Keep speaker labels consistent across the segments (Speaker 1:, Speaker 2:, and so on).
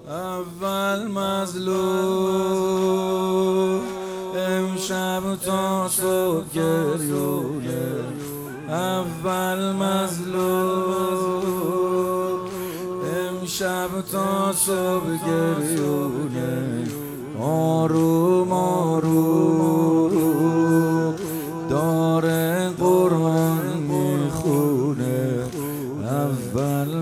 Speaker 1: اول مظلوم امشب تا صبح گریونه. اول مظلوم امشب تا صبح گریونه. آروم آروم داره قرآن میخونه. اول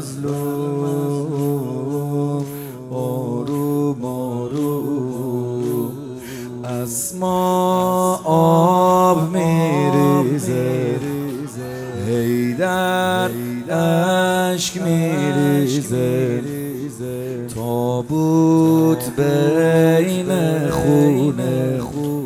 Speaker 1: مظلوم آروم آروم از ما آب میریزه، حیدر اشک میریزه. تابوت بین خونه،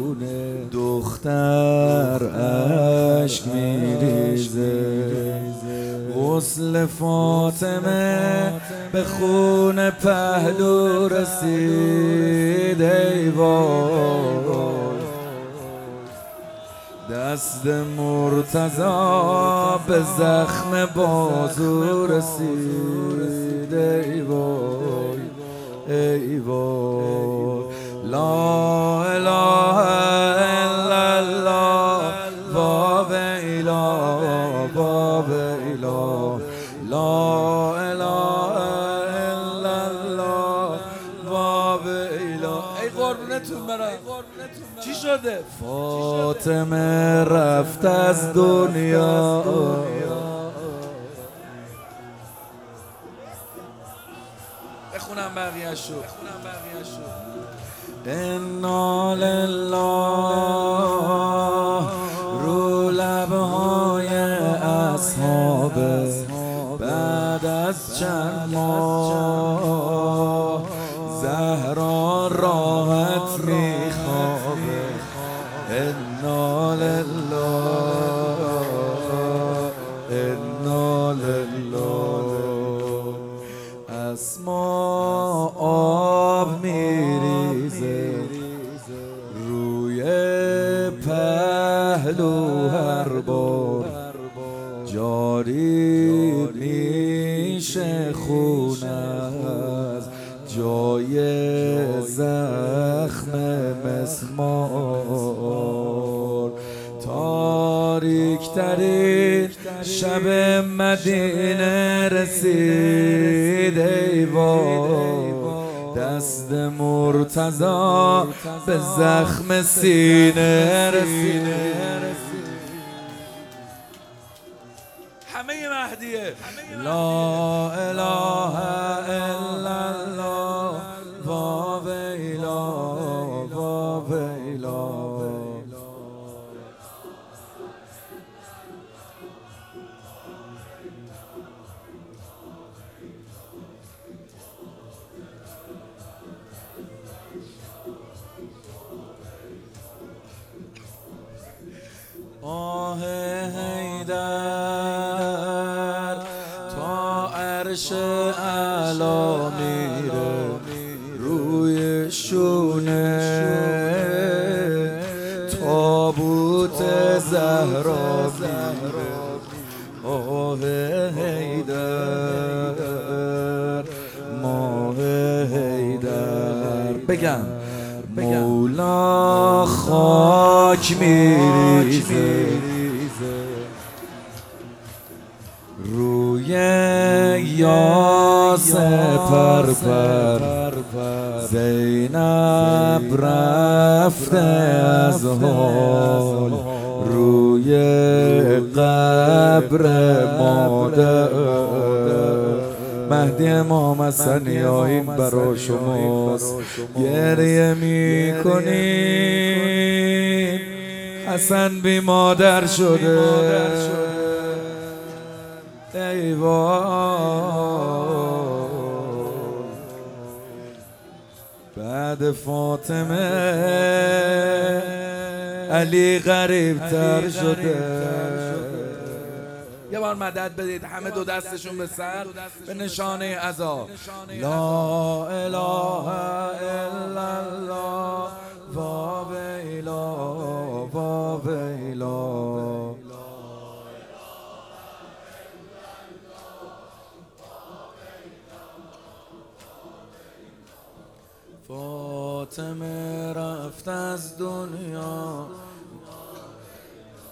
Speaker 1: دختر اشک میریزه. غسل فاطمه به خون پهلو رسید. ای وای دست مرتضی به زخم بازو رسید. ای وای ای وای لا اله الا الله وا ویلا وا ویلا لا اله الا الله وا ویلا. ای قربونتون برم چی شده؟ فاطمه رفت از دنیا. بخونم بقیه‌شو. انا لله رو لبهای اصحابه بعد از چند ماه زهرا راحت میخوابه. انا لله انا لله از ما آب میریزه روی پهلو هر بار. جاری میشه خون از جای زخم مسمار. تاریک ترین شب مدینه رسید. ای وای دست مرتضی به زخم سینه رسید. همه مهدیه. لا اله الا الله وا ویلا وا ویلا. آه حیدر تا عرش اعلی میره روی شونه. تابوت زهرا میره. آه حیدر ماه حیدر بگم مولا خاک میریزه روی یاس پرپر. زینب رفته از حال روی قبر مادر. مهدی امام حسنی این برا شماست. گریه میکنی حسن بی مادر شده. ای وای بعد فاطمه علی غریب تر شده. یه بار مدد بدید همه دو دستشون به سر به نشانه عزا. لا اله الا الله وا ویلا وا ویلا. فاطمه رفت از دنیا،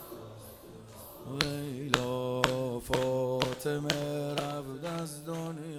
Speaker 1: ویلا فاطمه رفت از دنیا.